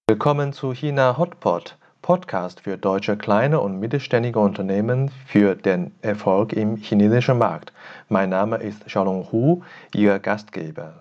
Willkommen zu China Hotpot, Podcast für deutsche kleine und mittelständige Unternehmen für den Erfolg im chinesischen Markt. Mein Name ist Xiaolong Hu, Ihr Gastgeber.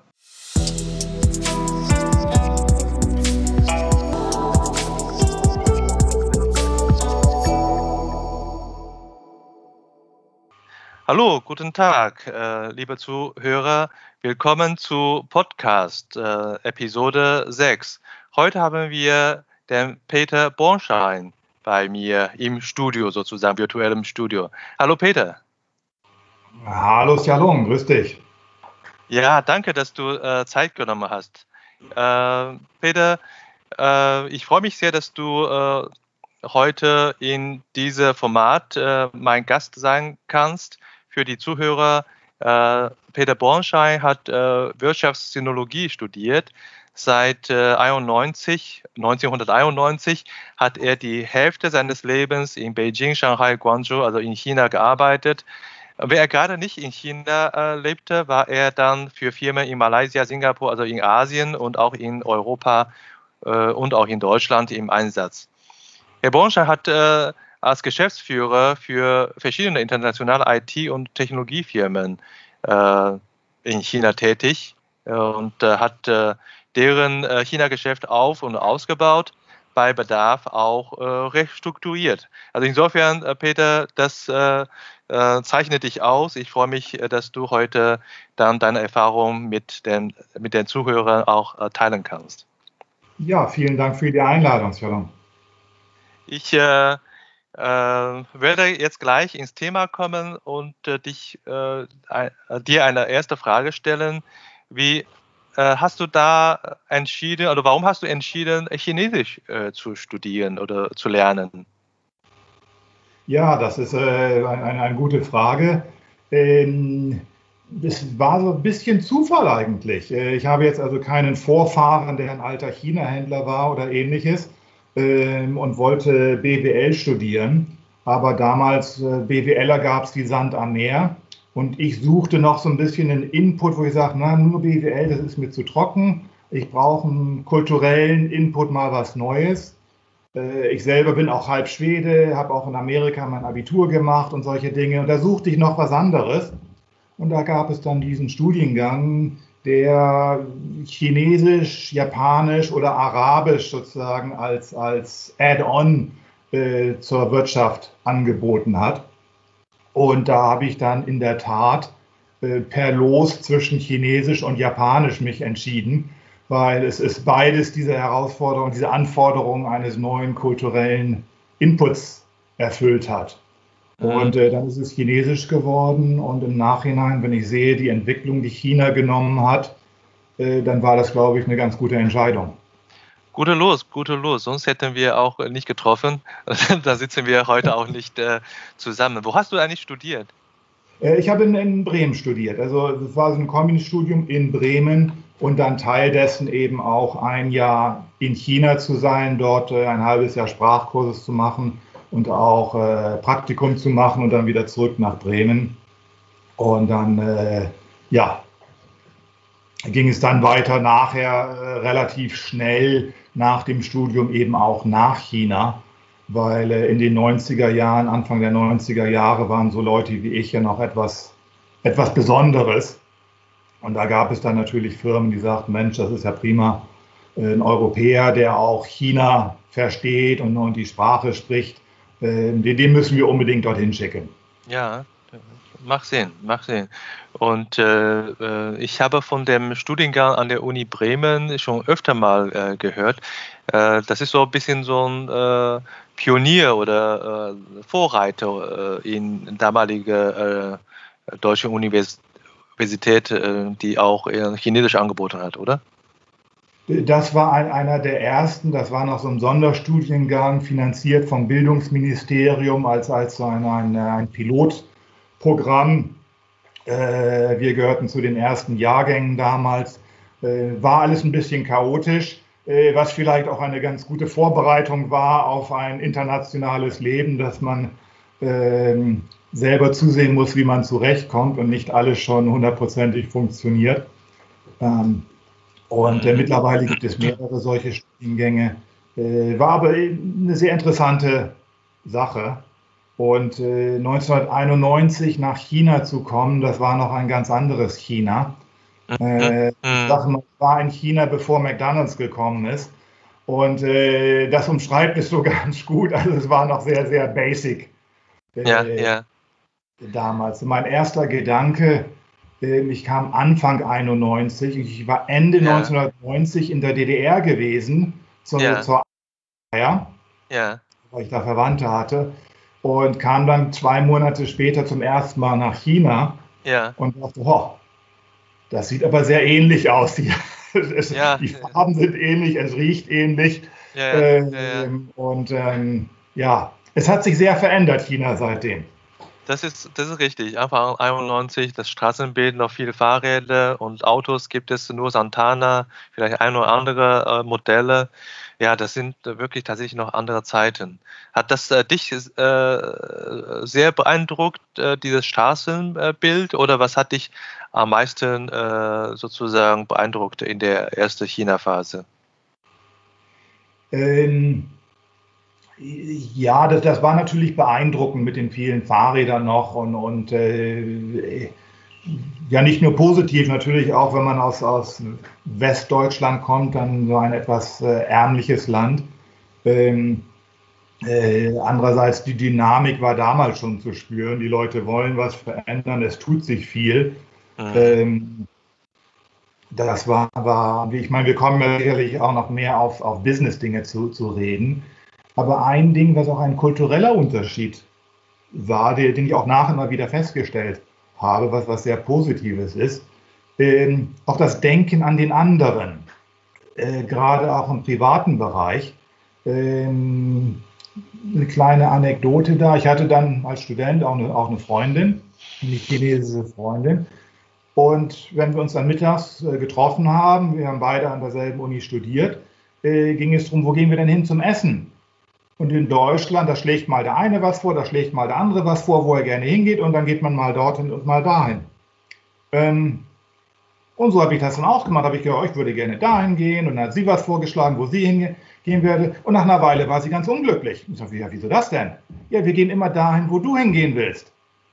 Hallo, guten Tag, liebe Zuhörer. Willkommen zu Podcast Episode 6. Heute haben wir den Peter Bornschein bei mir im Studio, sozusagen virtuellem Studio. Hallo Peter. Hallo Xiaolong, grüß dich. Ja, danke, dass du Zeit genommen hast. Peter, ich freue mich sehr, dass du heute in diesem Format mein Gast sein kannst. Für die Zuhörer, Peter Bornschein hat Wirtschaftssinologie studiert. Seit 1991 hat er die Hälfte seines Lebens in Beijing, Shanghai, Guangzhou, also in China gearbeitet. Wer er gerade nicht in China lebte, war er dann für Firmen in Malaysia, Singapur, also in Asien und auch in Europa und auch in Deutschland im Einsatz. Herr Bornstein hat als Geschäftsführer für verschiedene internationale IT- und Technologiefirmen in China tätig und hat deren China-Geschäft auf- und ausgebaut, bei Bedarf auch restrukturiert. Also insofern, Peter, das zeichnet dich aus. Ich freue mich, dass du heute dann deine Erfahrung mit den Zuhörern auch teilen kannst. Ja, vielen Dank für die Einladung, Xiaolong. Ich werde jetzt gleich ins Thema kommen und dir eine erste Frage stellen. Wie hast du da entschieden, oder warum hast du entschieden, Chinesisch zu studieren oder zu lernen? Ja, das ist eine gute Frage. Das war so ein bisschen Zufall eigentlich. Ich habe jetzt also keinen Vorfahren, der ein alter China-Händler war oder ähnliches, und wollte BWL studieren. Aber damals, BWLer gab es wie Sand am Meer. Und ich suchte noch so ein bisschen einen Input, wo ich sage, na, nur BWL, das ist mir zu trocken. Ich brauche einen kulturellen Input, mal was Neues. Ich selber bin auch halb Schwede, habe auch in Amerika mein Abitur gemacht und solche Dinge. Und da suchte ich noch was anderes. Und da gab es dann diesen Studiengang, der Chinesisch, Japanisch oder Arabisch sozusagen als Add-on zur Wirtschaft angeboten hat. Und da habe ich dann in der Tat per Los zwischen Chinesisch und Japanisch mich entschieden, weil es ist beides diese Herausforderung, diese Anforderung eines neuen kulturellen Inputs erfüllt hat. Und dann ist es Chinesisch geworden und im Nachhinein, wenn ich sehe, die Entwicklung, die China genommen hat, dann war das, glaube ich, eine ganz gute Entscheidung. Gute Los, sonst hätten wir auch nicht getroffen. Da sitzen wir heute auch nicht zusammen. Wo hast du eigentlich studiert? Ich habe in Bremen studiert. Also das war so ein Kombinstudium in Bremen und dann Teil dessen eben auch ein Jahr in China zu sein, dort ein halbes Jahr Sprachkurses zu machen und auch Praktikum zu machen und dann wieder zurück nach Bremen. Und dann, ging es dann weiter nachher relativ schnell nach dem Studium eben auch nach China, weil in den 90er Jahren, Anfang der 90er Jahre waren so Leute wie ich ja noch etwas Besonderes. Und da gab es dann natürlich Firmen, die sagten, Mensch, das ist ja prima, ein Europäer, der auch China versteht und die Sprache spricht, den müssen wir unbedingt dorthin schicken. Ja, macht Sinn. Und ich habe von dem Studiengang an der Uni Bremen schon öfter mal gehört. Das ist so ein bisschen so ein Pionier oder Vorreiter in damalige deutsche Universität, die auch Chinesisch angeboten hat, oder? Das war einer der ersten, das war noch so ein Sonderstudiengang, finanziert vom Bildungsministerium als so ein Pilotprogramm. Wir gehörten zu den ersten Jahrgängen damals. War alles ein bisschen chaotisch, was vielleicht auch eine ganz gute Vorbereitung war auf ein internationales Leben, dass man selber zusehen muss, wie man zurechtkommt und nicht alles schon hundertprozentig funktioniert. Und mittlerweile gibt es mehrere solche Studiengänge. War aber eine sehr interessante Sache. Und 1991 nach China zu kommen, das war noch ein ganz anderes China. Mhm. Ich Mhm. sage mal, ich war in China, bevor McDonald's gekommen ist. Und das umschreibt es so ganz gut. Also es war noch sehr, sehr basic Ja, äh, ja, damals. Mein erster Gedanke, ich kam Anfang 91, ich war Ende ja, 1990 in der DDR gewesen, ja, zur Eier, ja, weil ich da Verwandte hatte. Und kam dann 2 Monate später zum ersten Mal nach China ja, und dachte, oh, das sieht aber sehr ähnlich aus. ja, Die Farben sind ähnlich, es riecht ähnlich. ja, ja, ja. Und ja, es hat sich sehr verändert, China seitdem. Das ist richtig. Anfang 91, das Straßenbild, noch viele Fahrräder und Autos gibt es nur Santana, vielleicht ein oder andere Modelle. Ja, das sind wirklich tatsächlich noch andere Zeiten. Hat das dich sehr beeindruckt, dieses Straßenbild, oder was hat dich am meisten sozusagen beeindruckt in der ersten China-Phase? Ähm, ja, das war natürlich beeindruckend mit den vielen Fahrrädern noch und ja, nicht nur positiv, natürlich auch, wenn man aus Westdeutschland kommt, dann so ein etwas ärmliches Land. Ähm, Andererseits, die Dynamik war damals schon zu spüren. Die Leute wollen was verändern, es tut sich viel. Mhm. Ähm, Das ich meine, wir kommen ja sicherlich auch noch mehr auf Business-Dinge zu reden. Aber ein Ding, was auch ein kultureller Unterschied war, den ich auch nachher mal wieder festgestellt habe, was sehr Positives ist, auch das Denken an den anderen, gerade auch im privaten Bereich. Ähm, eine kleine Anekdote da. Ich hatte dann als Student auch eine Freundin, eine chinesische Freundin. Und wenn wir uns dann mittags getroffen haben, wir haben beide an derselben Uni studiert, ging es darum, wo gehen wir denn hin zum Essen? Und in Deutschland, da schlägt mal der eine was vor, da schlägt mal der andere was vor, wo er gerne hingeht, und dann geht man mal dorthin und mal dahin. Ähm, und so habe ich das dann auch gemacht. Habe ich gesagt, oh, ich würde gerne dahin gehen. Und dann hat sie was vorgeschlagen, wo sie hingehen würde. Und nach einer Weile war sie ganz unglücklich. Ich sage, ja, wieso das denn? Ja, wir gehen immer dahin, wo du hingehen willst.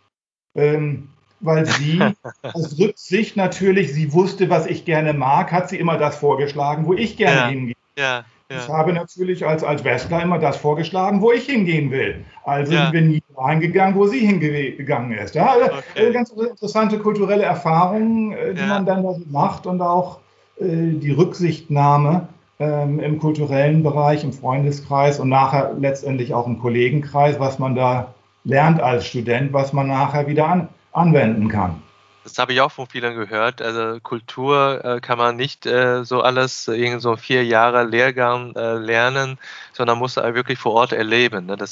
Ähm, Weil sie aus Rücksicht natürlich, sie wusste, was ich gerne mag, hat sie immer das vorgeschlagen, wo ich gerne Ja, hingehe. ja, Ich ja, habe natürlich als Westler immer das vorgeschlagen, wo ich hingehen will. Also sind ja, wir nie dahin gegangen, wo sie hingegangen ist. Ja, also okay. ganz interessante kulturelle Erfahrungen, die Ja. man dann da so macht, und auch die Rücksichtnahme im kulturellen Bereich, im Freundeskreis und nachher letztendlich auch im Kollegenkreis, was man da lernt als Student, was man nachher wieder anwenden kann. Das habe ich auch von vielen gehört. Also Kultur kann man nicht so alles in so 4 Jahre Lehrgang lernen, sondern muss wirklich vor Ort erleben, ne?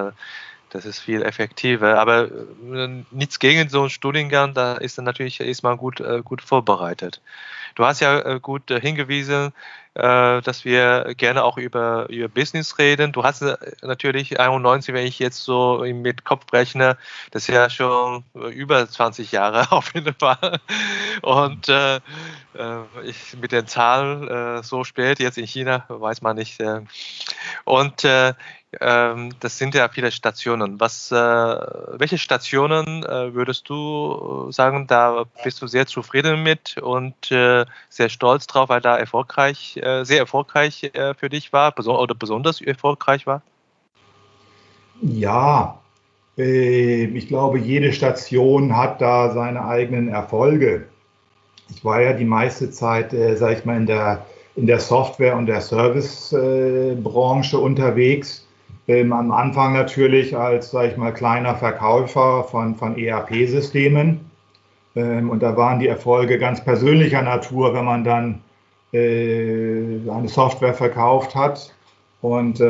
Das ist viel effektiver. Aber nichts gegen so einen Studiengang, da ist man gut vorbereitet. Du hast ja gut hingewiesen, dass wir gerne auch über Business reden. Du hast natürlich 91, wenn ich jetzt so mit Kopf rechne, das ist ja schon über 20 Jahre auf jeden Fall. Und mit den Zahlen so spät jetzt in China, weiß man nicht. Und das sind ja viele Stationen. Welche Stationen würdest du sagen, da bist du sehr zufrieden mit und sehr stolz drauf, weil da sehr erfolgreich für dich war, oder besonders erfolgreich war? Ja, ich glaube, jede Station hat da seine eigenen Erfolge. Ich war ja die meiste Zeit, sage ich mal, in der Software- und der Servicebranche unterwegs. Am Anfang natürlich als, sage ich mal, kleiner Verkäufer von ERP-Systemen. Und da waren die Erfolge ganz persönlicher Natur, wenn man dann eine Software verkauft hat und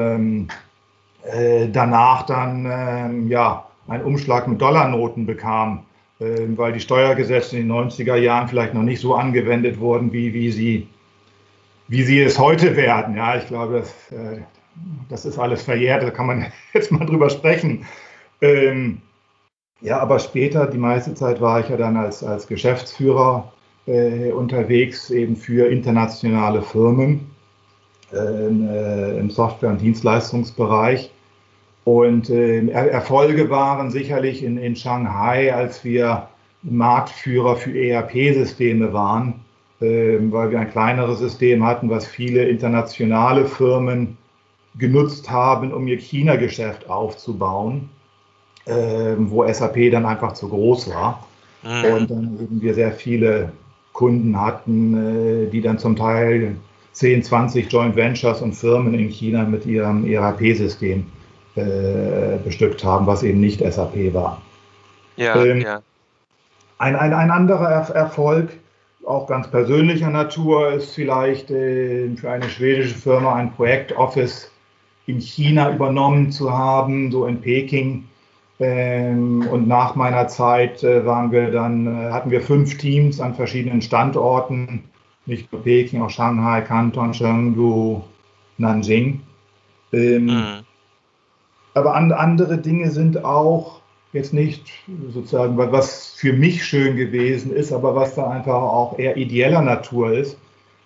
danach dann ja, einen Umschlag mit Dollarnoten bekam, weil die Steuergesetze in den 90er Jahren vielleicht noch nicht so angewendet wurden, wie sie es heute werden. Ja, ich glaube, das ist alles verjährt, da kann man jetzt mal drüber sprechen. Ähm, ja, aber später, die meiste Zeit war ich ja dann als Geschäftsführer unterwegs, eben für internationale Firmen. im Software- und Dienstleistungsbereich. Und Erfolge waren sicherlich in Shanghai, als wir Marktführer für ERP-Systeme waren, weil wir ein kleineres System hatten, was viele internationale Firmen genutzt haben, um ihr China-Geschäft aufzubauen, wo SAP dann einfach zu groß war. Und dann eben wir sehr viele Kunden hatten, die dann zum Teil 10, 20 Joint Ventures und Firmen in China mit ihrem ERP-System bestückt haben, was eben nicht SAP war. Ja, ja. Ein anderer Erfolg, auch ganz persönlicher Natur, ist vielleicht für eine schwedische Firma ein Projektoffice in China übernommen zu haben, so in Peking. Und nach meiner Zeit hatten wir 5 Teams an verschiedenen Standorten, nicht nur Peking, auch Shanghai, Canton, Chengdu, Nanjing. Aber andere Dinge sind auch jetzt nicht sozusagen, was für mich schön gewesen ist, aber was da einfach auch eher ideeller Natur ist,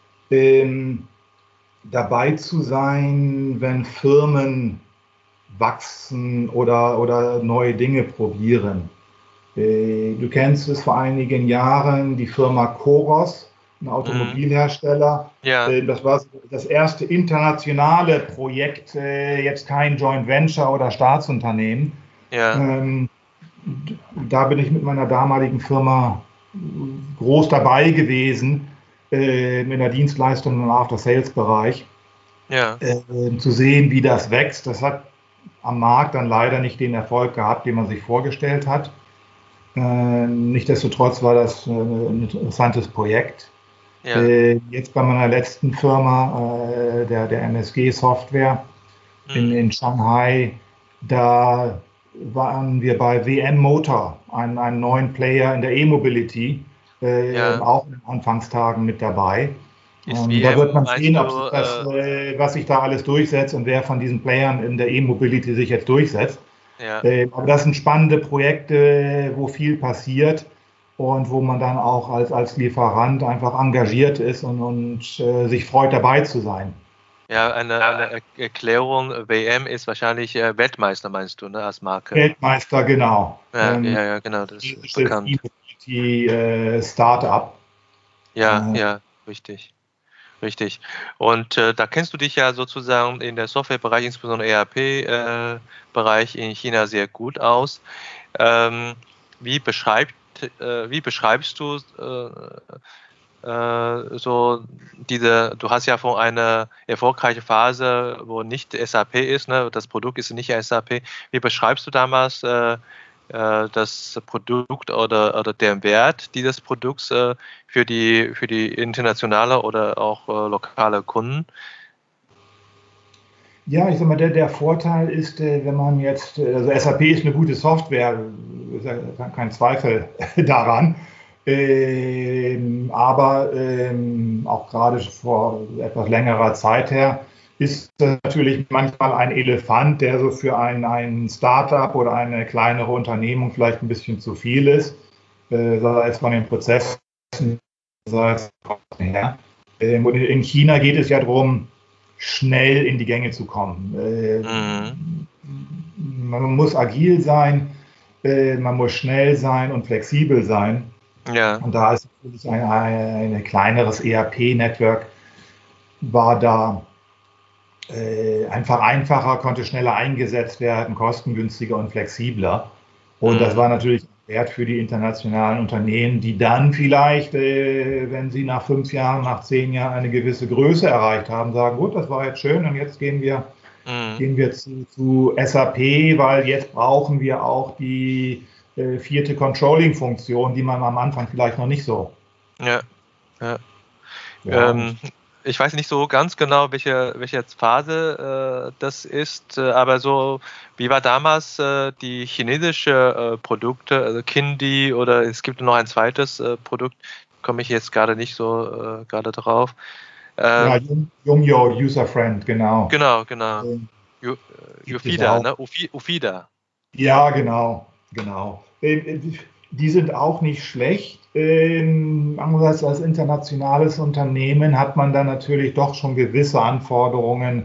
dabei zu sein, wenn Firmen wachsen oder neue Dinge probieren. Du kennst es vor einigen Jahren, die Firma Coros, ein Automobilhersteller. Ja. Das war das erste internationale Projekt, jetzt kein Joint Venture oder Staatsunternehmen. Ja. Da bin ich mit meiner damaligen Firma groß dabei gewesen, in der Dienstleistung und After-Sales-Bereich. Ja. Zu sehen, wie das wächst. Das hat am Markt dann leider nicht den Erfolg gehabt, den man sich vorgestellt hat. Nichtsdestotrotz war das ein interessantes Projekt. Ja. Jetzt bei meiner letzten Firma, der MSG Software in Shanghai, da waren wir bei WM Motor, einem neuen Player in der E-Mobility, auch in den Anfangstagen mit dabei. Da wird man sehen, was sich da alles durchsetzt und wer von diesen Playern in der E-Mobility sich jetzt durchsetzt. Ja. Aber das sind spannende Projekte, wo viel passiert und wo man dann auch als Lieferant einfach engagiert ist und sich freut, dabei zu sein. Ja, eine Erklärung, WM ist wahrscheinlich Weltmeister, meinst du, ne, als Marke? Weltmeister, genau. Ja, genau, das ist bekannt. Startup. Ja, richtig. Richtig. Und da kennst du dich ja sozusagen in der Softwarebereich, insbesondere ERP-Bereich in China sehr gut aus. Wie beschreibst du so du hast ja von einer erfolgreichen Phase, wo nicht SAP ist, ne? Das Produkt ist nicht SAP. Wie beschreibst du damals das Produkt oder den Wert dieses Produkts für die internationale oder auch lokale Kunden? Ja, ich sag mal, der Vorteil ist, wenn man jetzt, also SAP ist eine gute Software, ist ja kein Zweifel daran. Aber auch gerade vor etwas längerer Zeit her ist das natürlich manchmal ein Elefant, der so für ein Startup oder eine kleinere Unternehmung vielleicht ein bisschen zu viel ist, sei es von den Prozessen, sei es her. Und in China geht es ja darum, schnell in die Gänge zu kommen. Man muss agil sein, man muss schnell sein und flexibel sein. Ja. Und da ist natürlich ein kleineres ERP-Network war da einfach einfacher, konnte schneller eingesetzt werden, kostengünstiger und flexibler. Und das war natürlich Wert für die internationalen Unternehmen, die dann vielleicht, wenn sie nach 5 Jahren, nach 10 Jahren eine gewisse Größe erreicht haben, sagen, gut, das war jetzt schön und jetzt gehen wir zu SAP, weil jetzt brauchen wir auch die 4. Controlling-Funktion, die man am Anfang vielleicht noch nicht so. Ja. Ja. Ich weiß nicht so ganz genau, welche Phase das ist, aber so, wie war damals die chinesische Produkte, also Kindi oder es gibt noch ein zweites Produkt, komme ich jetzt gerade nicht so gerade drauf. Ja, Yongyo User Friend, genau. Genau. Gibt es Ufida, auch. ne? Ufida. Ja, genau. die sind auch nicht schlecht. Andererseits als internationales Unternehmen hat man dann natürlich doch schon gewisse Anforderungen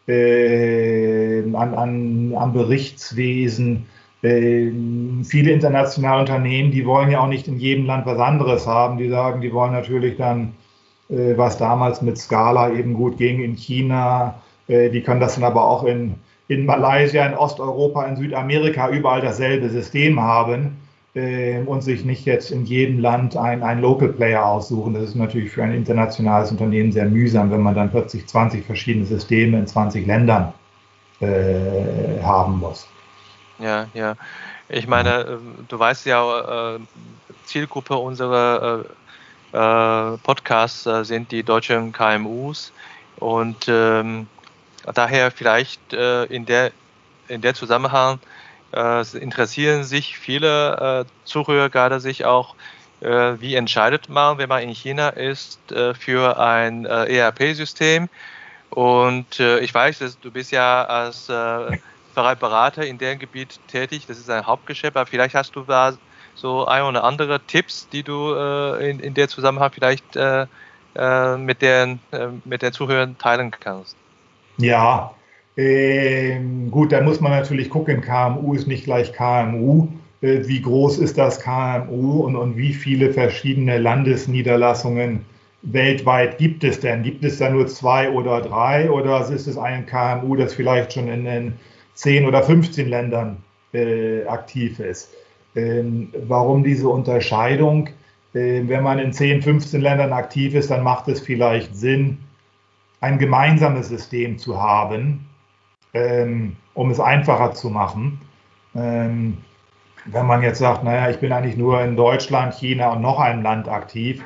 an Berichtswesen. Viele internationale Unternehmen, die wollen ja auch nicht in jedem Land was anderes haben. Die sagen, die wollen natürlich dann, was damals mit Scala eben gut ging in China, die können das dann aber auch in Malaysia, in Osteuropa, in Südamerika überall dasselbe System haben und sich nicht jetzt in jedem Land einen Local Player aussuchen. Das ist natürlich für ein internationales Unternehmen sehr mühsam, wenn man dann plötzlich 20 verschiedene Systeme in 20 Ländern haben muss. Ja, ja. Ich meine, du weißt ja, Zielgruppe unserer Podcasts sind die deutschen KMUs und daher vielleicht in der Zusammenhang interessieren sich viele Zuhörer gerade sich auch, wie entscheidet man, wenn man in China ist, für ein ERP-System. Und ich weiß, dass du bist ja als Berater in dem Gebiet tätig, das ist ein Hauptgeschäft, aber vielleicht hast du da so ein oder andere Tipps, die du in der Zusammenhang vielleicht mit den Zuhörern teilen kannst. Ja, gut, da muss man natürlich gucken, KMU ist nicht gleich KMU. Wie groß ist das KMU und wie viele verschiedene Landesniederlassungen weltweit gibt es denn? Gibt es da nur 2 oder 3 oder ist es ein KMU, das vielleicht schon in 10 oder 15 Ländern aktiv ist? Warum diese Unterscheidung? Wenn man in 10, 15 Ländern aktiv ist, dann macht es vielleicht Sinn, ein gemeinsames System zu haben, um es einfacher zu machen. Wenn man jetzt sagt, naja, ich bin eigentlich nur in Deutschland, China und noch einem Land aktiv,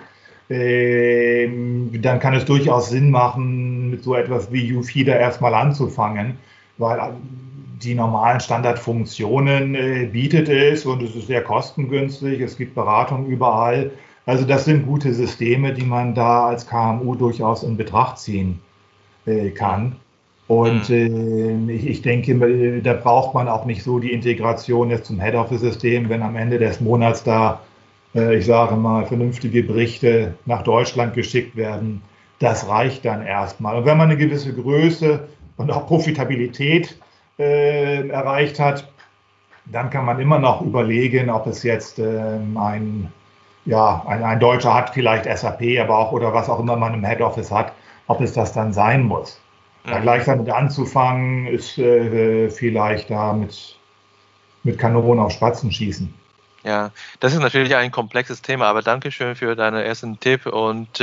dann kann es durchaus Sinn machen, mit so etwas wie UFIDA erstmal anzufangen, weil die normalen Standardfunktionen bietet es und es ist sehr kostengünstig, es gibt Beratung überall. Also das sind gute Systeme, die man da als KMU durchaus in Betracht ziehen kann. Und ich denke, da braucht man auch nicht so die Integration jetzt zum Head-Office-System, wenn am Ende des Monats da, ich sage mal, vernünftige Berichte nach Deutschland geschickt werden. Das reicht dann erstmal. Und wenn man eine gewisse Größe und auch Profitabilität erreicht hat, dann kann man immer noch überlegen, ob es jetzt ein Deutscher hat, vielleicht SAP, aber auch oder was auch immer man im Head Office hat, ob es das dann sein muss. Da gleich damit anzufangen, ist vielleicht da mit Kanonen auf Spatzen schießen. Ja, das ist natürlich ein komplexes Thema, aber Dankeschön für deinen ersten Tipp und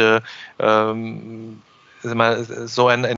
so ein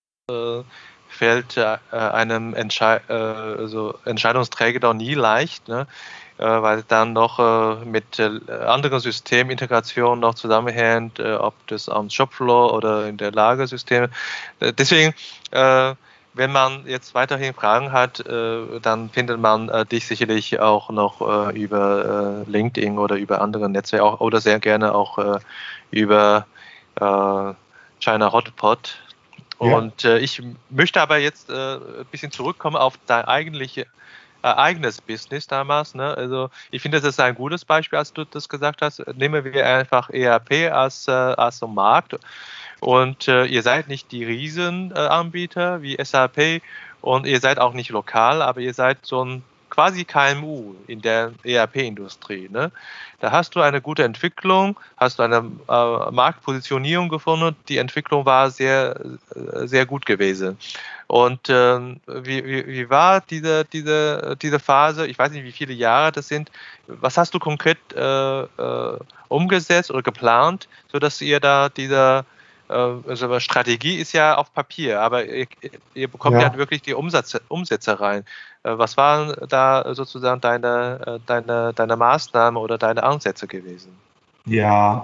fällt einem Entscheidungsträger doch nie leicht, ne? Weil dann noch mit anderen Systemintegrationen noch zusammenhängt, ob das am Shopfloor oder in der Lagersystem. Deswegen, wenn man jetzt weiterhin Fragen hat, dann findet man dich sicherlich auch noch über LinkedIn oder über andere Netzwerke oder sehr gerne auch über China Hotpot. Und ich möchte aber jetzt ein bisschen zurückkommen auf dein eigenes Business damals. Ne? Also ich finde, das ist ein gutes Beispiel, als du das gesagt hast. Nehmen wir einfach ERP als so Markt. Und ihr seid nicht die Riesenanbieter wie SAP und ihr seid auch nicht lokal, aber ihr seid so ein quasi KMU in der ERP-Industrie. Ne? Da hast du eine gute Entwicklung, hast du eine Marktpositionierung gefunden. Die Entwicklung war sehr, sehr gut gewesen. Und wie war diese Phase? Ich weiß nicht, wie viele Jahre das sind. Was hast du konkret umgesetzt oder geplant, sodass ihr da also Strategie ist ja auf Papier, aber ihr bekommt ja wirklich die Umsätze rein. Was waren da sozusagen deine Maßnahmen oder deine Ansätze gewesen? Ja,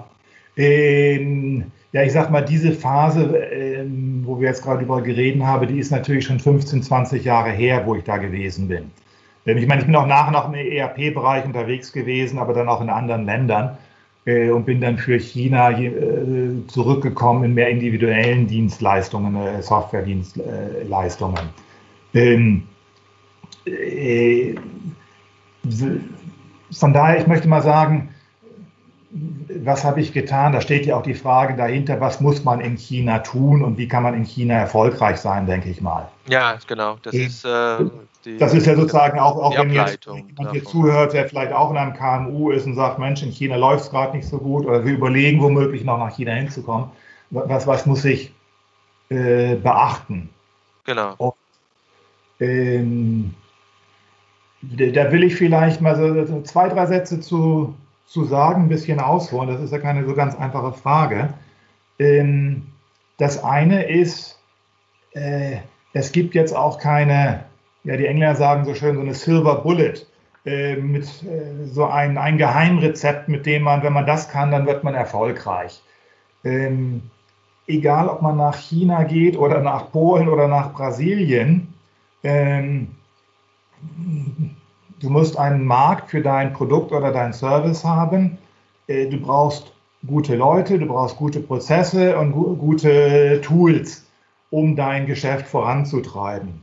ich sag mal, diese Phase, wo wir jetzt gerade drüber geredet haben, die ist natürlich schon 15, 20 Jahre her, wo ich da gewesen bin. Ich meine, ich bin auch nachher noch im ERP-Bereich unterwegs gewesen, aber dann auch in anderen Ländern und bin dann für China zurückgekommen in mehr individuellen Dienstleistungen, Software-Dienstleistungen. von daher, ich möchte mal sagen, was habe ich getan? Da steht ja auch die Frage dahinter, was muss man in China tun und wie kann man in China erfolgreich sein, denke ich mal. Ja, genau. Das ist Das ist ja sozusagen auch die wenn jetzt Ableitung jemand hier davon. zuhört, der vielleicht auch in einem KMU ist und sagt, Mensch, in China läuft es gerade nicht so gut oder wir überlegen womöglich noch nach China hinzukommen. Was muss ich beachten? Genau. Und, ähm, da will ich vielleicht mal so 2, 3 Sätze zu sagen, ein bisschen ausholen. Das ist ja keine so ganz einfache Frage. Das eine ist, es gibt jetzt auch keine, ja, die Engländer sagen so schön, so eine Silver Bullet, mit so ein Geheimrezept, mit dem man, wenn man das kann, dann wird man erfolgreich. Ähm, Egal, ob man nach China geht oder nach Polen oder nach Brasilien, ähm, du musst einen Markt für dein Produkt oder dein Service haben. Du brauchst gute Leute, du brauchst gute Prozesse und gute Tools, um dein Geschäft voranzutreiben.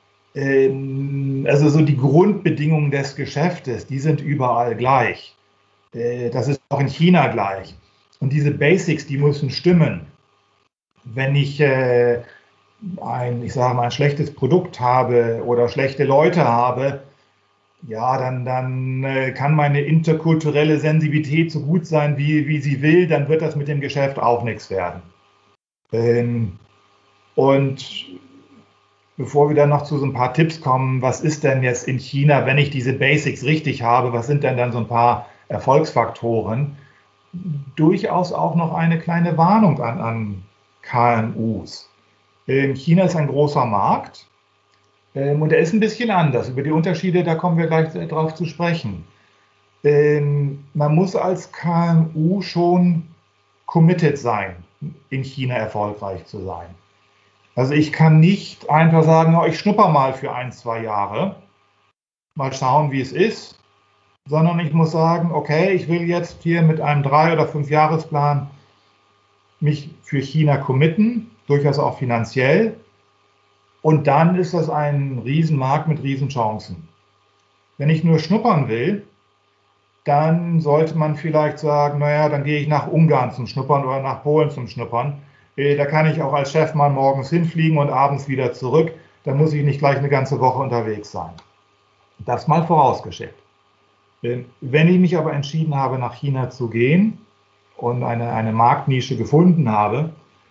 Also so die Grundbedingungen des Geschäftes, die sind überall gleich. Das ist auch in China gleich. Und diese Basics, die müssen stimmen. Wenn ich ich sage mal, ein schlechtes Produkt habe oder schlechte Leute habe, ja, dann kann meine interkulturelle Sensibilität so gut sein, wie sie will, dann wird das mit dem Geschäft auch nichts werden. Und bevor wir dann noch zu so ein paar Tipps kommen, was ist denn jetzt in China, wenn ich diese Basics richtig habe, was sind denn dann so ein paar Erfolgsfaktoren? Durchaus auch noch eine kleine Warnung an KMUs. China ist ein großer Markt. Und er ist ein bisschen anders. Über die Unterschiede, da kommen wir gleich drauf zu sprechen. Man muss als KMU schon committed sein, in China erfolgreich zu sein. Also ich kann nicht einfach sagen, oh, ich schnupper mal für 1, 2 Jahre, mal schauen, wie es ist, sondern ich muss sagen, okay, ich will jetzt hier mit einem 3- oder 5-Jahresplan mich für China committen, durchaus auch finanziell. Und dann ist das ein Riesenmarkt mit Riesenchancen. Wenn ich nur schnuppern will, dann sollte man vielleicht sagen, naja, dann gehe ich nach Ungarn zum Schnuppern oder nach Polen zum Schnuppern. Da kann ich auch als Chef mal morgens hinfliegen und abends wieder zurück. Da muss ich nicht gleich eine ganze Woche unterwegs sein. Das mal vorausgeschickt. Wenn ich mich aber entschieden habe, nach China zu gehen und eine Marktnische gefunden habe,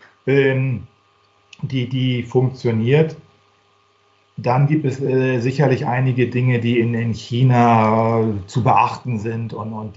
die funktioniert, dann gibt es sicherlich einige Dinge, die in China zu beachten sind und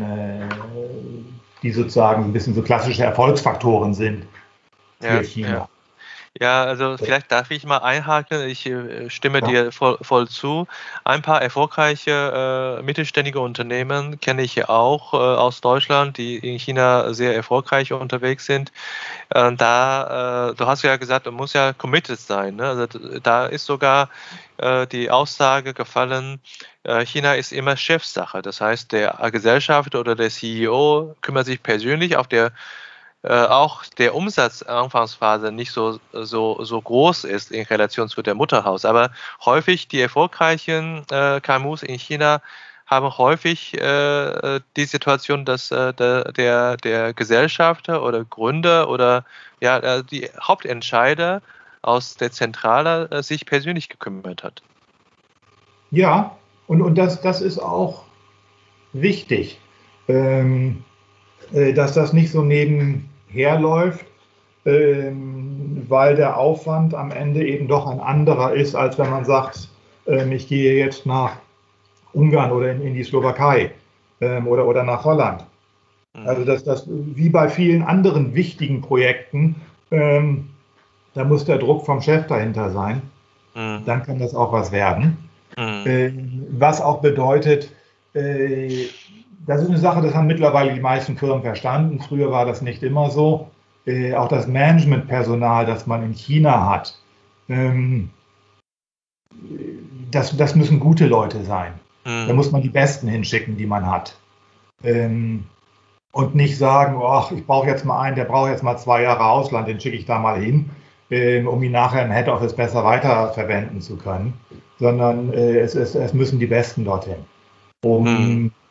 die sozusagen ein bisschen so klassische Erfolgsfaktoren sind für Ja, China. ja. Ja, also vielleicht darf ich mal einhaken. Ich stimme dir voll zu. Ein paar erfolgreiche mittelständige Unternehmen kenne ich auch aus Deutschland, die in China sehr erfolgreich unterwegs sind. Du hast ja gesagt, du musst ja committed sein. Ne? Also da ist sogar die Aussage gefallen, China ist immer Chefsache. Das heißt, der Gesellschafter oder der CEO kümmert sich persönlich auch der Umsatz Anfangsphase nicht so groß ist in Relation zu der Mutterhaus. Aber häufig die erfolgreichen KMUs in China haben häufig die Situation, dass der Gesellschafter oder Gründer oder ja, die Hauptentscheider aus der Zentrale sich persönlich gekümmert hat. Ja, und das ist auch wichtig, dass das nicht so nebenher läuft, weil der Aufwand am Ende eben doch ein anderer ist, als wenn man sagt, ich gehe jetzt nach Ungarn oder in die Slowakei oder nach Holland. Also das wie bei vielen anderen wichtigen Projekten, da muss der Druck vom Chef dahinter sein. Dann kann das auch was werden. Was auch bedeutet, das ist eine Sache, das haben mittlerweile die meisten Firmen verstanden. Früher war das nicht immer so. Auch das Managementpersonal, das man in China hat, das müssen gute Leute sein. Da muss man die Besten hinschicken, die man hat. Und nicht sagen, oh, ich brauche jetzt mal einen, der braucht jetzt mal 2 Jahre Ausland, den schicke ich da mal hin, um ihn nachher im Head Office besser weiterverwenden zu können. Sondern es müssen die Besten dorthin, um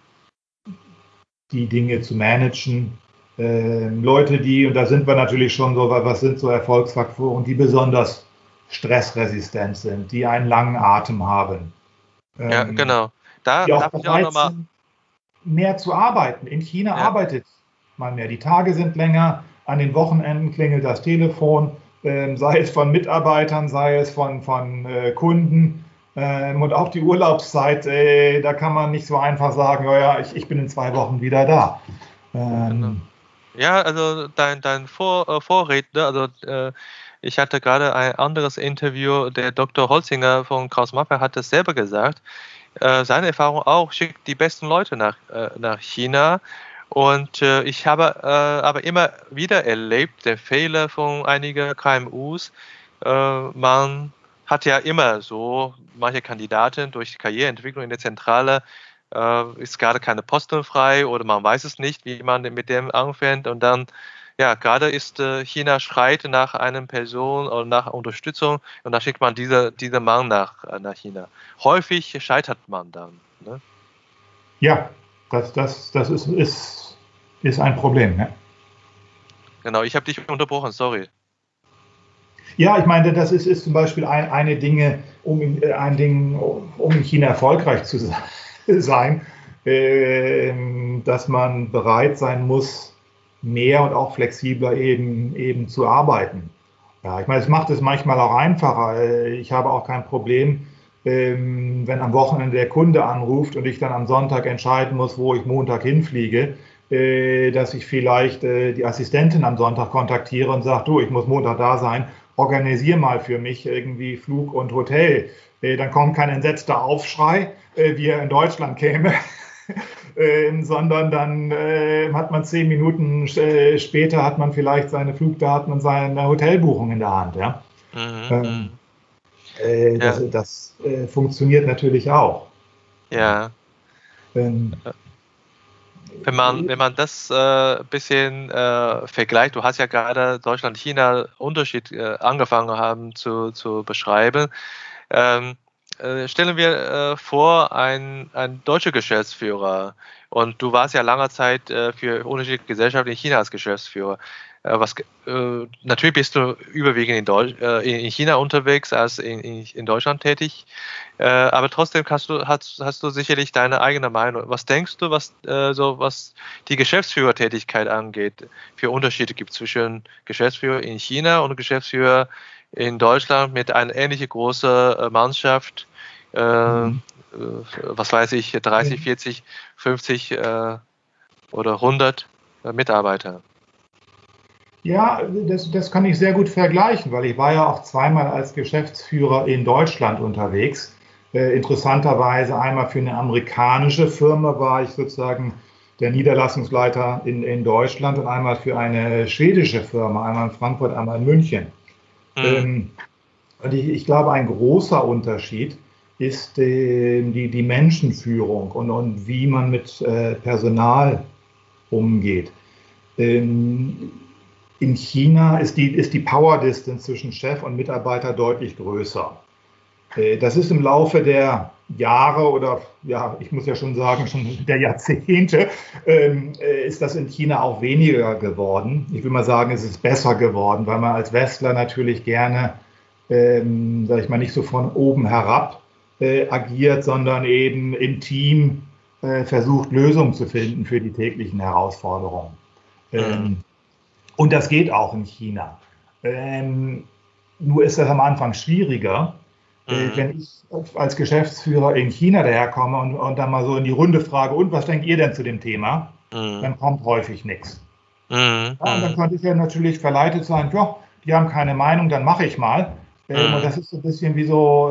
die Dinge zu managen. Leute, und da sind wir natürlich schon so, was sind so Erfolgsfaktoren, die besonders stressresistent sind, die einen langen Atem haben. Ja, genau. Da Die auch darf ich auch bereit nochmal. sind, mehr zu arbeiten. In China arbeitet man mehr. Die Tage sind länger, an den Wochenenden klingelt das Telefon, sei es von Mitarbeitern, sei es von Kunden. Und auch die Urlaubszeit, da kann man nicht so einfach sagen, ja, ich bin in 2 Wochen wieder da. Genau. Ja, also dein Vorredner, also ich hatte gerade ein anderes Interview, der Dr. Holzinger von Kraus Maffei hat es selber gesagt. Seine Erfahrung auch, schickt die besten Leute nach China. Und ich habe aber immer wieder erlebt, der Fehler von einigen KMUs, man hat ja immer so, manche Kandidaten durch Karriereentwicklung in der Zentrale ist gerade keine Posten frei oder man weiß es nicht, wie man mit dem anfängt. Und dann, ja, gerade ist China schreit nach einer Person oder nach Unterstützung und dann schickt man diese Mann nach China. Häufig scheitert man dann. Ne? Ja, das ist ein Problem. Ne? Genau, ich habe dich unterbrochen, sorry. Ja, ich meine, das ist zum Beispiel ein Ding, um in China erfolgreich zu sein, dass man bereit sein muss, mehr und auch flexibler eben zu arbeiten. Ja, ich meine, es macht es manchmal auch einfacher. Ich habe auch kein Problem, wenn am Wochenende der Kunde anruft und ich dann am Sonntag entscheiden muss, wo ich Montag hinfliege, dass ich vielleicht die Assistentin am Sonntag kontaktiere und sage, du, ich muss Montag da sein, organisier mal für mich irgendwie Flug und Hotel. Dann kommt kein entsetzter Aufschrei, wie er in Deutschland käme. Sondern dann hat man 10 Minuten später hat man vielleicht seine Flugdaten und seine Hotelbuchung in der Hand. Ja? Das funktioniert natürlich auch. Ja. Wenn man das ein bisschen vergleicht, du hast ja gerade Deutschland-China-Unterschied angefangen haben zu beschreiben. Stellen wir vor, ein deutscher Geschäftsführer und du warst ja lange Zeit für unterschiedliche Gesellschaften in China als Geschäftsführer. Natürlich bist du überwiegend in China unterwegs als in Deutschland tätig, aber trotzdem hast du sicherlich deine eigene Meinung. Was denkst du, was die Geschäftsführertätigkeit angeht, für Unterschiede gibt zwischen Geschäftsführer in China und Geschäftsführer in Deutschland mit einer ähnlichen großen Mannschaft, was weiß ich, 30, 40, 50 oder 100 Mitarbeiter? Ja, das kann ich sehr gut vergleichen, weil ich war ja auch zweimal als Geschäftsführer in Deutschland unterwegs. Interessanterweise einmal für eine amerikanische Firma war ich sozusagen der Niederlassungsleiter in Deutschland und einmal für eine schwedische Firma, einmal in Frankfurt, einmal in München. Und ich glaube, ein großer Unterschied ist die Menschenführung und wie man mit Personal umgeht. In China ist die Power Distance zwischen Chef und Mitarbeiter deutlich größer. Das ist im Laufe der Jahre oder ja, ich muss ja schon sagen, schon der Jahrzehnte, ist das in China auch weniger geworden. Ich will mal sagen, es ist besser geworden, weil man als Westler natürlich gerne, sag ich mal, nicht so von oben herab agiert, sondern eben im Team versucht, Lösungen zu finden für die täglichen Herausforderungen. Und das geht auch in China. Nur ist das am Anfang schwieriger. Wenn ich als Geschäftsführer in China daherkomme und dann mal so in die Runde frage, und was denkt ihr denn zu dem Thema? Dann kommt häufig nichts. Ja, und dann könnte ich ja natürlich verleitet sein, ja, die haben keine Meinung, dann mache ich mal. Und das ist so ein bisschen wie so,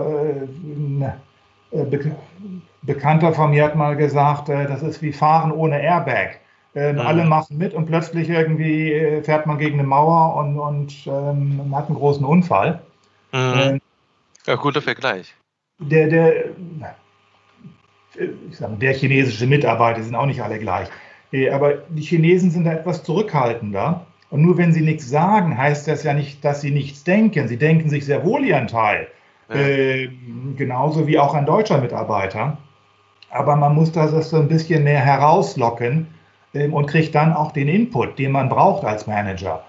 ein Bekannter von mir hat mal gesagt, das ist wie Fahren ohne Airbag. Alle machen mit und plötzlich irgendwie fährt man gegen eine Mauer und man hat einen großen Unfall. Ja, guter Vergleich. Der chinesische Mitarbeiter sind auch nicht alle gleich. Aber die Chinesen sind da etwas zurückhaltender. Und nur wenn sie nichts sagen, heißt das ja nicht, dass sie nichts denken. Sie denken sich sehr wohl ihren Teil. Ja. Genauso wie auch ein deutscher Mitarbeiter. Aber man muss das so ein bisschen mehr herauslocken, und kriegt dann auch den Input, den man braucht als Manager.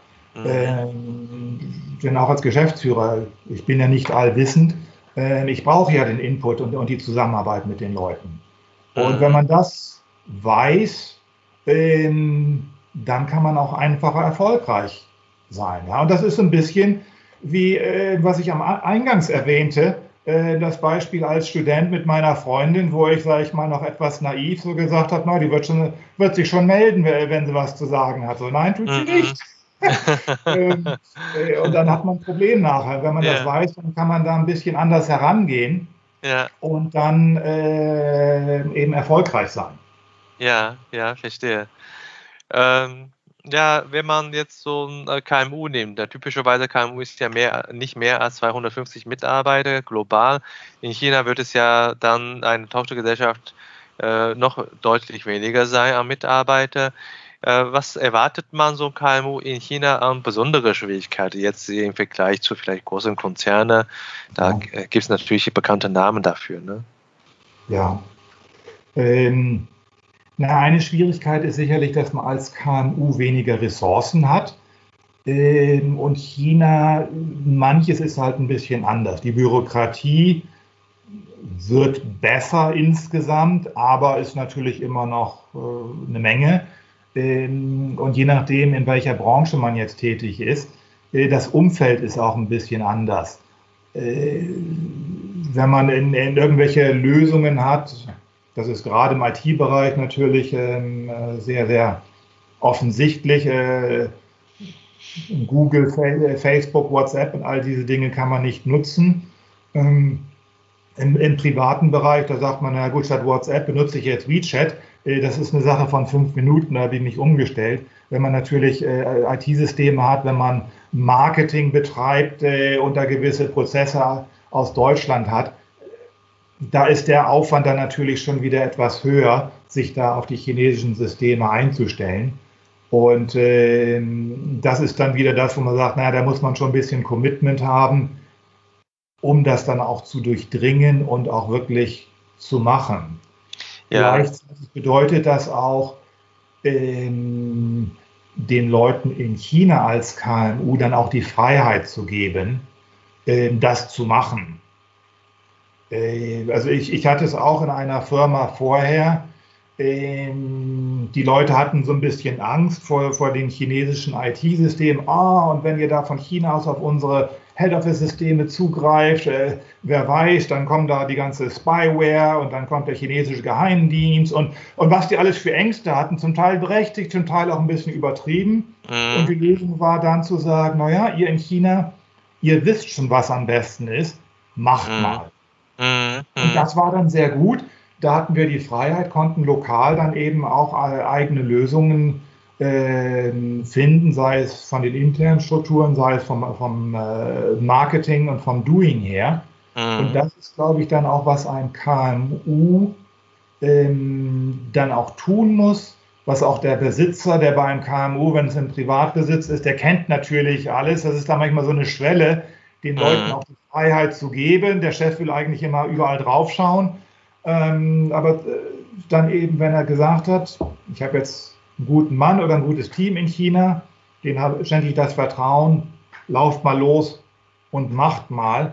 Denn auch als Geschäftsführer, ich bin ja nicht allwissend, ich brauche ja den Input und die Zusammenarbeit mit den Leuten. Und wenn man das weiß, dann kann man auch einfacher erfolgreich sein. Ja? Und das ist so ein bisschen wie, was ich am Eingangs erwähnte, das Beispiel als Student mit meiner Freundin, wo ich, sage ich mal, noch etwas naiv so gesagt habe, no, die wird sich schon melden, wenn sie was zu sagen hat. So, nein, tut sie nicht. Und dann hat man ein Problem nachher. Wenn man das weiß, dann kann man da ein bisschen anders herangehen und dann eben erfolgreich sein. Ja, verstehe. Wenn man jetzt so ein KMU nimmt, typischerweise KMU ist ja nicht mehr als 250 Mitarbeiter global. In China wird es ja dann eine Tochtergesellschaft noch deutlich weniger sein an Mitarbeiter. Was erwartet man so ein KMU in China an besondere Schwierigkeiten jetzt im Vergleich zu vielleicht großen Konzernen? Da gibt es natürlich bekannte Namen dafür, ne? Ja. Eine Schwierigkeit ist sicherlich, dass man als KMU weniger Ressourcen hat. Und China, manches ist halt ein bisschen anders. Die Bürokratie wird besser insgesamt, aber ist natürlich immer noch eine Menge. Und je nachdem, in welcher Branche man jetzt tätig ist, das Umfeld ist auch ein bisschen anders. Wenn man in irgendwelche Lösungen hat, das ist gerade im IT-Bereich natürlich sehr, sehr offensichtlich. Google, Facebook, WhatsApp und all diese Dinge kann man nicht nutzen. Im privaten Bereich, da sagt man, na gut, statt WhatsApp benutze ich jetzt WeChat. Das ist eine Sache von 5 Minuten, da habe ich mich umgestellt. Wenn man natürlich IT-Systeme hat, wenn man Marketing betreibt und da gewisse Prozesse aus Deutschland hat, da ist der Aufwand dann natürlich schon wieder etwas höher, sich da auf die chinesischen Systeme einzustellen. Und das ist dann wieder das, wo man sagt, naja, da muss man schon ein bisschen Commitment haben, um das dann auch zu durchdringen und auch wirklich zu machen. Ja. Gleichzeitig bedeutet das auch, den Leuten in China als KMU dann auch die Freiheit zu geben, das zu machen. Also ich hatte es auch in einer Firma vorher. Die Leute hatten so ein bisschen Angst vor den chinesischen IT-Systemen. Und wenn ihr da von China aus auf unsere Head-Office-Systeme zugreift, wer weiß, dann kommt da die ganze Spyware und dann kommt der chinesische Geheimdienst und was die alles für Ängste hatten, zum Teil berechtigt, zum Teil auch ein bisschen übertrieben. Und die Lösung war dann zu sagen, naja, ihr in China, ihr wisst schon, was am besten ist, macht mal. Und das war dann sehr gut. Da hatten wir die Freiheit, konnten lokal dann eben auch eigene Lösungen finden, sei es von den internen Strukturen, sei es vom Marketing und vom Doing her. Und das ist, glaube ich, dann auch, was ein KMU dann auch tun muss, was auch der Besitzer, der bei einem KMU, wenn es ein Privatbesitz ist, der kennt natürlich alles. Das ist da manchmal so eine Schwelle, den Leuten auch die Freiheit zu geben. Der Chef will eigentlich immer überall draufschauen. Aber dann eben, wenn er gesagt hat, ich habe jetzt einen guten Mann oder ein gutes Team in China, denen schenke ich das Vertrauen, lauft mal los und macht mal,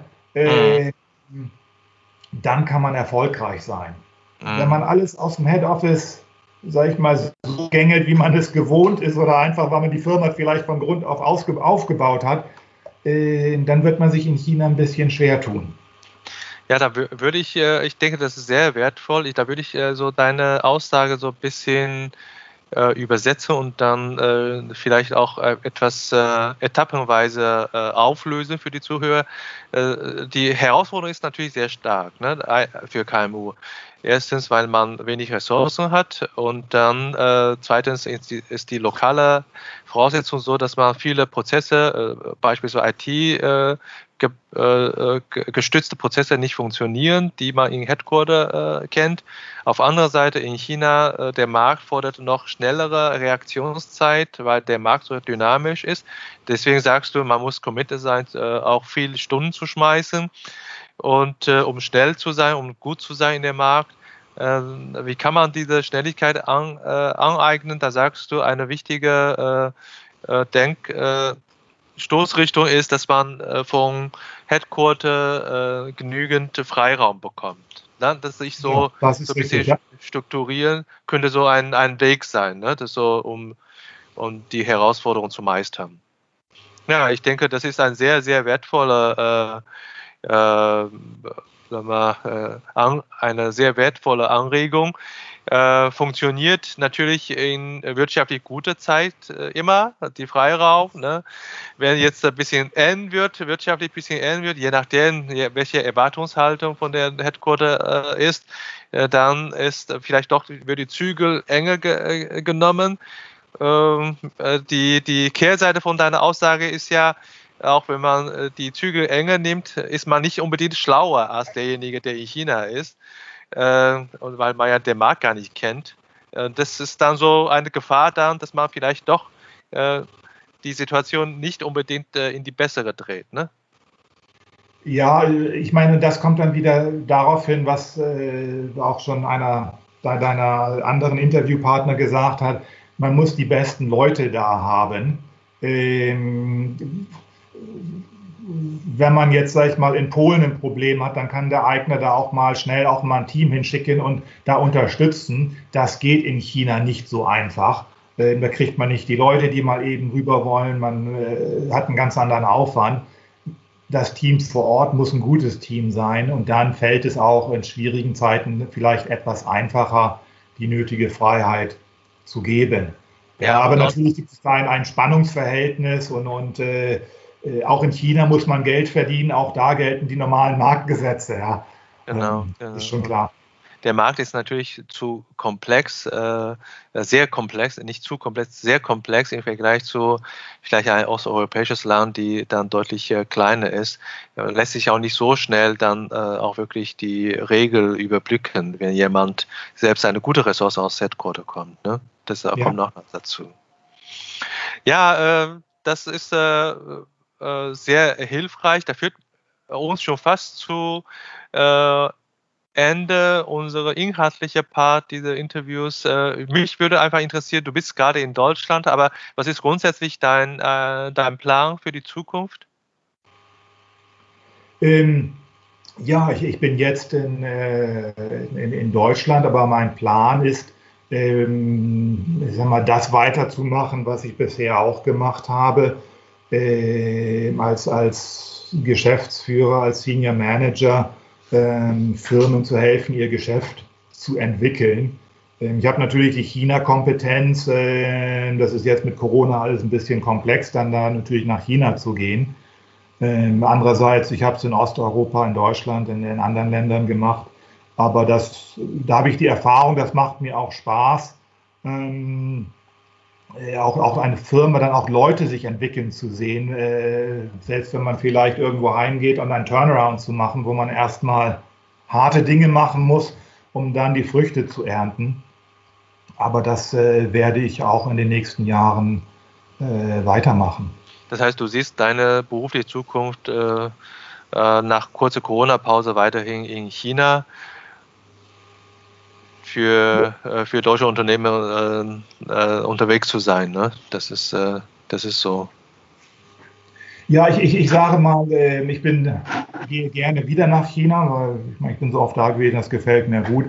dann kann man erfolgreich sein. Wenn man alles aus dem Head Office, sage ich mal, so gängelt, wie man es gewohnt ist oder einfach, weil man die Firma vielleicht von Grund auf aufgebaut hat, dann wird man sich in China ein bisschen schwer tun. Ja, da würde ich denke, das ist sehr wertvoll. Da würde ich so deine Aussage so ein bisschen übersetzen und dann vielleicht auch etwas etappenweise auflösen für die Zuhörer. Die Herausforderung ist natürlich sehr stark, ne, für KMU. Erstens, weil man wenig Ressourcen hat und dann zweitens ist die lokale Voraussetzung so, dass man viele Prozesse, beispielsweise IT, gestützte Prozesse nicht funktionieren, die man in Headquarter kennt. Auf anderer Seite in China, der Markt fordert noch schnellere Reaktionszeit, weil der Markt so dynamisch ist. Deswegen sagst du, man muss committed sein, auch viele Stunden zu schmeißen und um schnell zu sein, um gut zu sein in dem Markt. Wie kann man diese Schnelligkeit aneignen? Da sagst du, eine wichtige Stoßrichtung ist, dass man vom Headquarter genügend Freiraum bekommt. Ne? Dass sich Ja, das so ist ein bisschen richtig, ja. strukturieren, könnte so ein Weg sein, ne? Das so, um die Herausforderung zu meistern. Ja, ich denke, das ist ein sehr, sehr wertvoller eine sehr wertvolle Anregung. Funktioniert natürlich in wirtschaftlich guter Zeit immer, die Freiraum. Ne? Wenn jetzt ein bisschen eng wird, wirtschaftlich ein bisschen eng wird, je nachdem, welche Erwartungshaltung von der Headquarter ist, dann ist vielleicht doch wird die Zügel enger genommen. Die Kehrseite von deiner Aussage ist ja, auch wenn man die Zügel enger nimmt, ist man nicht unbedingt schlauer als derjenige, der in China ist, weil man ja den Markt gar nicht kennt. Das ist dann so eine Gefahr dann, dass man vielleicht doch die Situation nicht unbedingt in die bessere dreht. Ne? Ja, ich meine, das kommt dann wieder darauf hin, was auch schon einer deiner anderen Interviewpartner gesagt hat. Man muss die besten Leute da haben. Ähm, Wenn man jetzt, sag ich mal, in Polen ein Problem hat, dann kann der Eigner da auch mal schnell auch mal ein Team hinschicken und da unterstützen. Das geht in China nicht so einfach. Da kriegt man nicht die Leute, die mal eben rüber wollen. Man hat einen ganz anderen Aufwand. Das Team vor Ort muss ein gutes Team sein und dann fällt es auch in schwierigen Zeiten vielleicht etwas einfacher, die nötige Freiheit zu geben. Ja, Ja, aber und auch, natürlich gibt es da ein Spannungsverhältnis und auch in China muss man Geld verdienen, auch da gelten die normalen Marktgesetze, ja. genau, Ist genau. schon Und klar. der Markt ist natürlich zu komplex, sehr komplex, nicht zu komplex, sehr komplex im Vergleich zu vielleicht ein osteuropäisches Land, die dann deutlich kleiner ist. Lässt sich auch nicht so schnell dann auch wirklich die Regel überblicken, wenn jemand selbst eine gute Ressource aus Headquarter kommt. Ne? Das kommt Ja. noch dazu. Ja, das ist sehr hilfreich. Da führt uns schon fast zu äh, Ende unserer inhaltliche Part dieser Interviews. Mich würde einfach interessieren, du bist gerade in Deutschland, aber was ist grundsätzlich dein Plan für die Zukunft? Ähm, ja, ich bin jetzt in Deutschland, aber mein Plan ist, ich sag mal, das weiterzumachen, was ich bisher auch gemacht habe, als Geschäftsführer, als Senior Manager, Firmen zu helfen, ihr Geschäft zu entwickeln. Ich habe natürlich die China-Kompetenz. Das ist jetzt mit Corona alles ein bisschen komplex, dann da natürlich nach China zu gehen. Andererseits, ich habe es in Osteuropa, in Deutschland, in den anderen Ländern gemacht. Aber da habe ich die Erfahrung, das macht mir auch Spaß, auch eine Firma, dann auch Leute sich entwickeln zu sehen. Selbst wenn man vielleicht irgendwo heimgeht und einen Turnaround zu machen, wo man erstmal harte Dinge machen muss, um dann die Früchte zu ernten. Aber das werde ich auch in den nächsten Jahren weitermachen. Das heißt, du siehst deine berufliche Zukunft nach kurzer Corona-Pause weiterhin in China für deutsche Unternehmen unterwegs zu sein. Ne? Das ist so. Ja, ich sage mal, gehe gerne wieder nach China, weil ich meine, ich bin so oft da gewesen, das gefällt mir gut.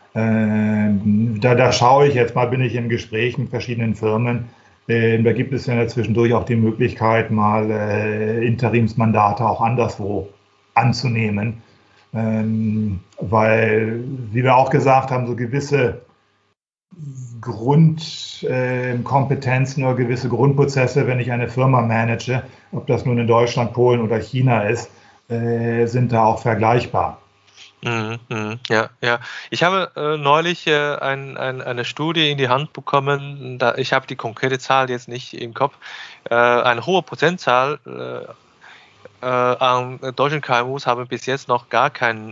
Da schaue ich jetzt mal, bin ich im Gespräch mit verschiedenen Firmen. Da gibt es ja zwischendurch auch die Möglichkeit, mal Interimsmandate auch anderswo anzunehmen. Weil, wie wir auch gesagt haben, so gewisse Grundkompetenzen oder gewisse Grundprozesse, wenn ich eine Firma manage, ob das nun in Deutschland, Polen oder China ist, sind da auch vergleichbar. Mhm, mhm, ja, ja. Ich habe neulich eine Studie in die Hand bekommen. Ich habe die konkrete Zahl jetzt nicht im Kopf. Eine hohe Prozentzahl an deutschen KMUs haben bis jetzt noch gar kein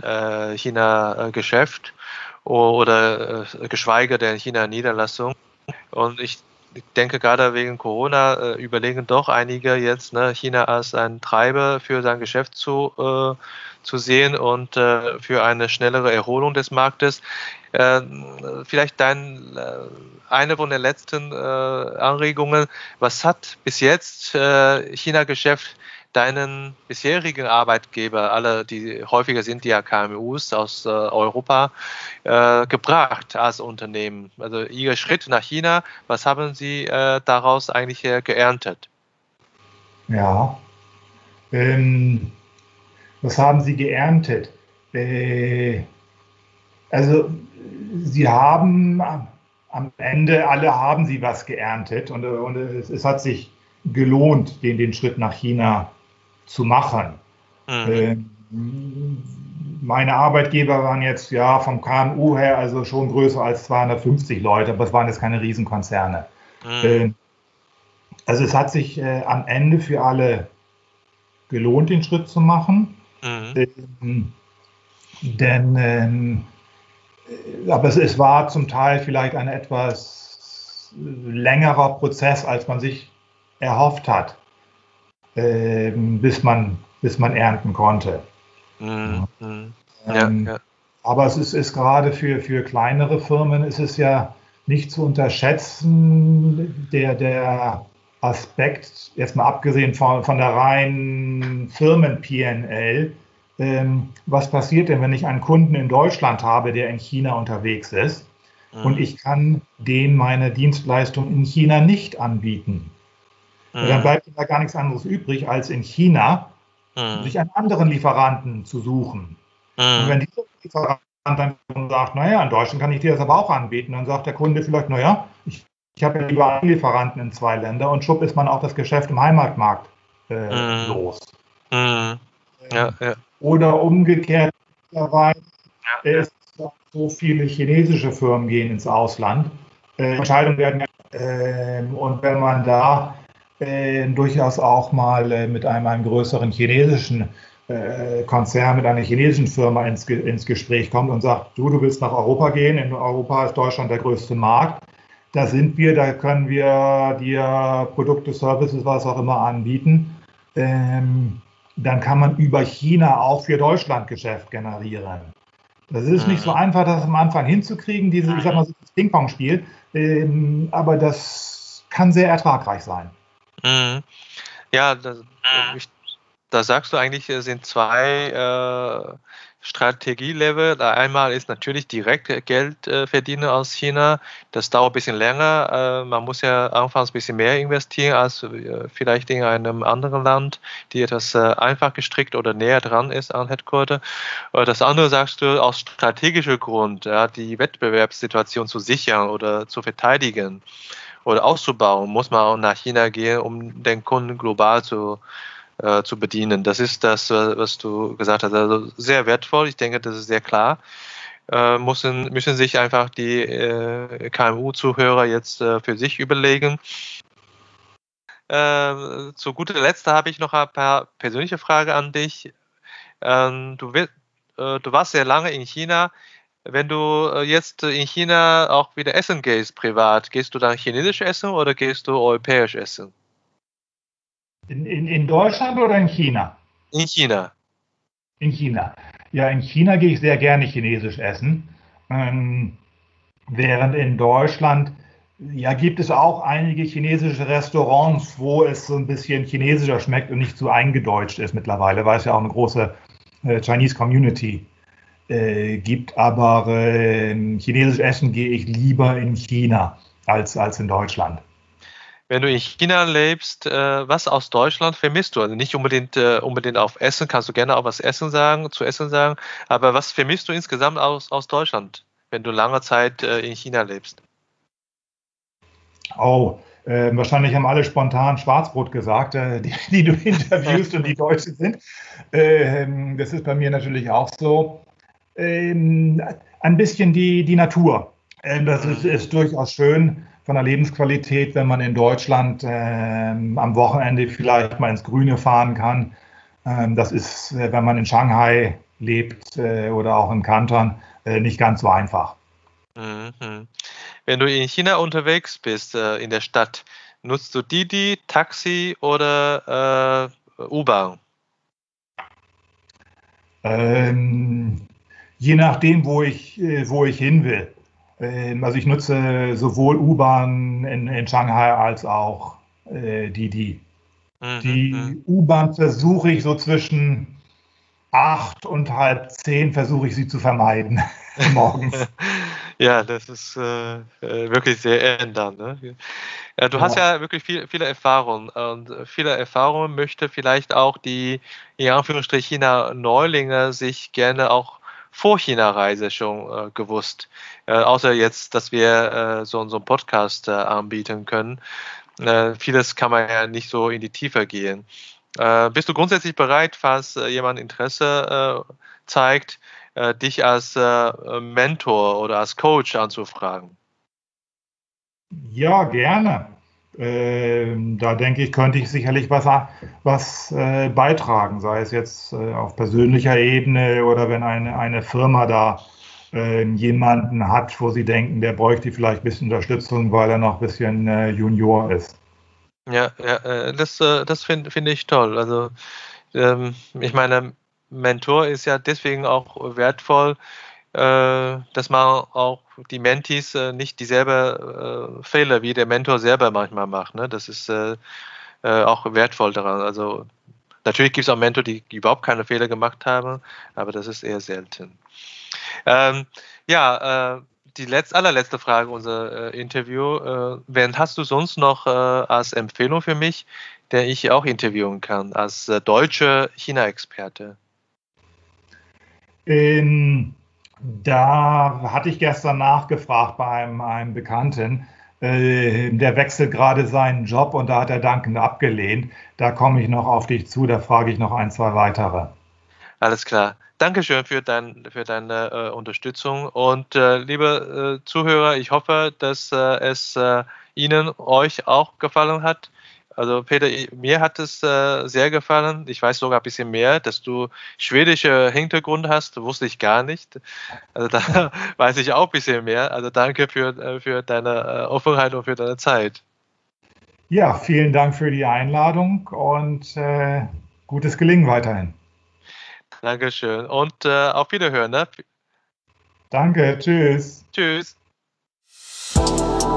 China-Geschäft oder geschweige denn China-Niederlassung. Und ich ich denke, gerade wegen Corona überlegen doch einige jetzt, ne, China als ein Treiber für sein Geschäft zu sehen und für eine schnellere Erholung des Marktes. Vielleicht eine von den letzten Anregungen. Was hat bis jetzt China-Geschäft deinen bisherigen Arbeitgeber, alle, die häufiger sind, die ja KMUs aus Europa, gebracht als Unternehmen? Also Ihr Schritt nach China, was haben Sie daraus eigentlich geerntet? Ja, ähm, was haben Sie geerntet? Äh, also Sie haben am Ende, alle haben Sie was geerntet und es hat sich gelohnt, den Schritt nach China zu machen. Mhm. Ähm, Meine Arbeitgeber waren jetzt ja vom KMU her also schon größer als 250 Leute, aber es waren jetzt keine Riesenkonzerne. Mhm. Ähm, also es hat sich am Ende für alle gelohnt, den Schritt zu machen. Mhm. Ähm, denn aber es war zum Teil vielleicht ein etwas längerer Prozess, als man sich erhofft hat, bis man ernten konnte. Mhm. Mhm. Ja, Ähm, ja. aber ist gerade für kleinere Firmen ist es ja nicht zu unterschätzen, der Aspekt, jetzt mal abgesehen von der reinen Firmen-PNL, was passiert denn, wenn ich einen Kunden in Deutschland habe, der in China unterwegs ist und Mhm. ich kann dem meine Dienstleistung in China nicht anbieten? Ja, dann Mhm. bleibt ihm da gar nichts anderes übrig, als in China Mhm. sich einen anderen Lieferanten zu suchen. Und Mhm. wenn dieser Lieferant dann sagt, naja, in Deutschland kann ich dir das aber auch anbieten, dann sagt der Kunde vielleicht, naja, ich habe ja lieber einen Lieferanten in zwei Länder und schwupp ist man auch das Geschäft im Heimatmarkt Mhm. los. Mhm. Ja, ja. Oder umgekehrt, mittlerweile Ja, ja. ist so viele chinesische Firmen gehen ins Ausland. Entscheidungen werden und wenn man da durchaus auch mal mit einem größeren chinesischen Konzern, mit einer chinesischen Firma ins Gespräch kommt und sagt, du willst nach Europa gehen, in Europa ist Deutschland der größte Markt, da sind wir, da können wir dir Produkte, Services, was auch immer anbieten. Dann kann man über China auch für Deutschland Geschäft generieren. Das ist nicht so Mhm. einfach, das am Anfang hinzukriegen, ich sag mal, das Ping-Pong-Spiel, aber das kann sehr ertragreich sein. Mhm. Ja, ich da sagst du eigentlich, es sind 2 Strategielevel. Da einmal ist natürlich direkt Geld verdienen aus China. Das dauert ein bisschen länger. Man muss ja anfangs ein bisschen mehr investieren als vielleicht in einem anderen Land, die etwas einfach gestrickt oder näher dran ist an Headquarter. Das andere sagst du aus strategischer Grund, ja, die Wettbewerbssituation zu sichern oder zu verteidigen oder auszubauen, muss man auch nach China gehen, um den Kunden global zu bedienen. Das ist das, was du gesagt hast. Also sehr wertvoll. Ich denke, das ist sehr klar. Müssen sich einfach die KMU-Zuhörer jetzt für sich überlegen. Zu guter Letzt habe ich noch ein paar persönliche Fragen an dich. Du warst sehr lange in China. Wenn du jetzt in China auch wieder essen gehst, privat, gehst du dann chinesisch essen oder gehst du europäisch essen? In Deutschland oder in China? In China. In China. Ja, in China gehe ich sehr gerne chinesisch essen. Ähm, Während in Deutschland, ja, gibt es auch einige chinesische Restaurants, wo es so ein bisschen chinesischer schmeckt und nicht so eingedeutscht ist mittlerweile, weil es ja auch eine große Chinese Community gibt. Aber chinesisch essen gehe ich lieber in China als in Deutschland. Wenn du in China lebst, was aus Deutschland vermisst du? Also nicht unbedingt auf Essen, kannst du gerne auch was zu essen sagen, aber was vermisst du insgesamt aus Deutschland, wenn du lange Zeit in China lebst? Oh, wahrscheinlich haben alle spontan Schwarzbrot gesagt, die du interviewst und die Deutsche sind. Das ist bei mir natürlich auch so. Ein bisschen die Natur. Das Mhm. ist durchaus schön von der Lebensqualität, wenn man in Deutschland am Wochenende vielleicht mal ins Grüne fahren kann. Das ist, wenn man in Shanghai lebt oder auch in Kanton, nicht ganz so einfach. Mhm. Wenn du in China unterwegs bist, in der Stadt, nutzt du Didi, Taxi oder U-Bahn? Ähm, Je nachdem, wo ich hin will. Also ich nutze sowohl U-Bahn in Shanghai als auch Didi. Mhm, mhm. Die U-Bahn versuche ich so zwischen 8 und halb 10 versuche ich sie zu vermeiden morgens. Ja, das ist wirklich sehr ändern. Ne? Ja, du hast Ja. ja wirklich viele Erfahrungen und viele Erfahrungen möchte vielleicht auch die, in Anführungsstrichen, China-Neulinge sich gerne auch vor China-Reise schon gewusst. Außer jetzt, dass wir so einen Podcast anbieten können. Vieles kann man ja nicht so in die Tiefe gehen. Bist du grundsätzlich bereit, falls jemand Interesse zeigt, dich als Mentor oder als Coach anzufragen? Ja, gerne. Da denke ich, könnte ich sicherlich was beitragen, sei es jetzt auf persönlicher Ebene oder wenn eine Firma da jemanden hat, wo sie denken, der bräuchte vielleicht ein bisschen Unterstützung, weil er noch ein bisschen Junior ist. Ja, ja, das finde ich toll. Also, ich meine, Mentor ist ja deswegen auch wertvoll, dass man auch die Mentees nicht dieselbe Fehler wie der Mentor selber manchmal macht, ne? Das ist auch wertvoll daran. Also natürlich gibt es auch Mentor, die überhaupt keine Fehler gemacht haben, aber das ist eher selten. Ähm, ja, die allerletzte Frage unser Interview. Wen hast du sonst noch als Empfehlung für mich, der ich auch interviewen kann, als deutscher China-Experte? Ähm, Da hatte ich gestern nachgefragt bei einem Bekannten. Der wechselt gerade seinen Job und da hat er dankend abgelehnt. Da komme ich noch auf dich zu, da frage ich noch ein, zwei weitere. Alles klar. Dankeschön für deine Unterstützung. Und liebe Zuhörer, ich hoffe, dass es Ihnen, euch auch gefallen hat. Also Peter, mir hat es sehr gefallen. Ich weiß sogar ein bisschen mehr, dass du schwedische Hintergrund hast, wusste ich gar nicht. Also da weiß ich auch ein bisschen mehr. Also danke für deine Offenheit und für deine Zeit. Ja, vielen Dank für die Einladung und gutes Gelingen weiterhin. Dankeschön. Und auf Wiederhören. Ne? Danke, tschüss. Tschüss.